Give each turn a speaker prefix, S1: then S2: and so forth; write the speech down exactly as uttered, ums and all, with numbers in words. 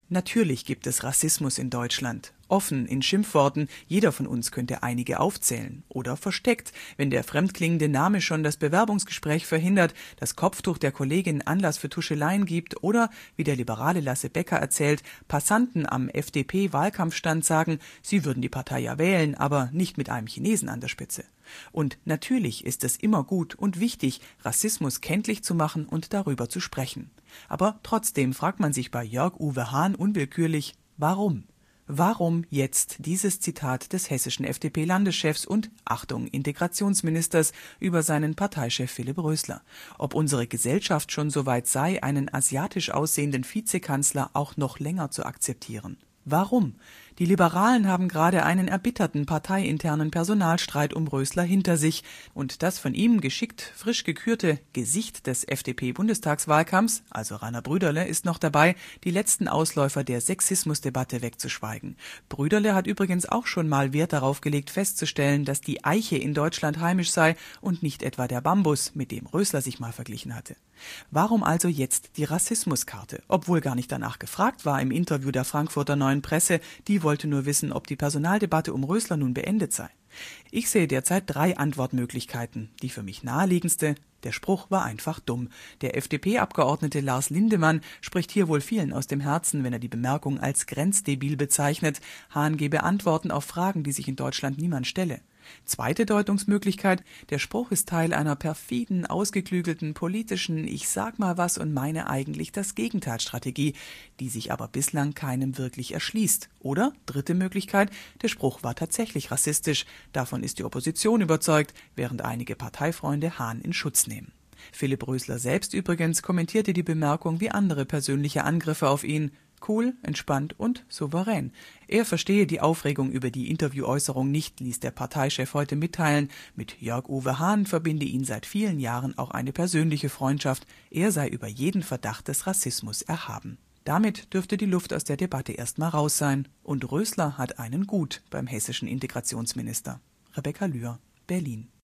S1: Natürlich gibt es Rassismus in Deutschland. Offen, in Schimpfworten, jeder von uns könnte einige aufzählen. Oder versteckt, wenn der fremdklingende Name schon das Bewerbungsgespräch verhindert, das Kopftuch der Kollegin Anlass für Tuscheleien gibt oder, wie der liberale Lasse Becker erzählt, Passanten am F D P-Wahlkampfstand sagen, sie würden die Partei ja wählen, aber nicht mit einem Chinesen an der Spitze. Und natürlich ist es immer gut und wichtig, Rassismus kenntlich zu machen und darüber zu sprechen. Aber trotzdem fragt man sich bei Jörg-Uwe Hahn unwillkürlich, warum? Warum jetzt dieses Zitat des hessischen F D P-Landeschefs und, Achtung, Integrationsministers über seinen Parteichef Philipp Rösler? Ob unsere Gesellschaft schon so weit sei, einen asiatisch aussehenden Vizekanzler auch noch länger zu akzeptieren? Warum? Die Liberalen haben gerade einen erbitterten parteiinternen Personalstreit um Rösler hinter sich und das von ihm geschickt frisch gekürte Gesicht des F D P-Bundestagswahlkampfs, also Rainer Brüderle, ist noch dabei, die letzten Ausläufer der Sexismusdebatte wegzuschweigen. Brüderle hat übrigens auch schon mal Wert darauf gelegt, festzustellen, dass die Eiche in Deutschland heimisch sei und nicht etwa der Bambus, mit dem Rösler sich mal verglichen hatte. Warum also jetzt die Rassismuskarte? Obwohl gar nicht danach gefragt war im Interview der Frankfurter Neuen Presse, die wollte nur wissen, ob die Personaldebatte um Rösler nun beendet sei. Ich sehe derzeit drei Antwortmöglichkeiten. Die für mich naheliegendste: Der Spruch war einfach dumm. Der F D P-Abgeordnete Lars Lindemann spricht hier wohl vielen aus dem Herzen, wenn er die Bemerkung als grenzdebil bezeichnet. Hahn gebe Antworten auf Fragen, die sich in Deutschland niemand stelle. Zweite Deutungsmöglichkeit: Der Spruch ist Teil einer perfiden, ausgeklügelten politischen Ich sag mal was und meine eigentlich das Gegenteil-Strategie, die sich aber bislang keinem wirklich erschließt. Oder dritte Möglichkeit: Der Spruch war tatsächlich rassistisch. Davon ist die Opposition überzeugt, während einige Parteifreunde Hahn in Schutz nehmen. Philipp Rösler selbst übrigens kommentierte die Bemerkung wie andere persönliche Angriffe auf ihn: Cool, entspannt und souverän. Er verstehe die Aufregung über die Interviewäußerung nicht, ließ der Parteichef heute mitteilen. Mit Jörg-Uwe Hahn verbinde ihn seit vielen Jahren auch eine persönliche Freundschaft. Er sei über jeden Verdacht des Rassismus erhaben. Damit dürfte die Luft aus der Debatte erstmal raus sein. Und Rösler hat einen gut beim hessischen Integrationsminister. Rebecca Lühr, Berlin.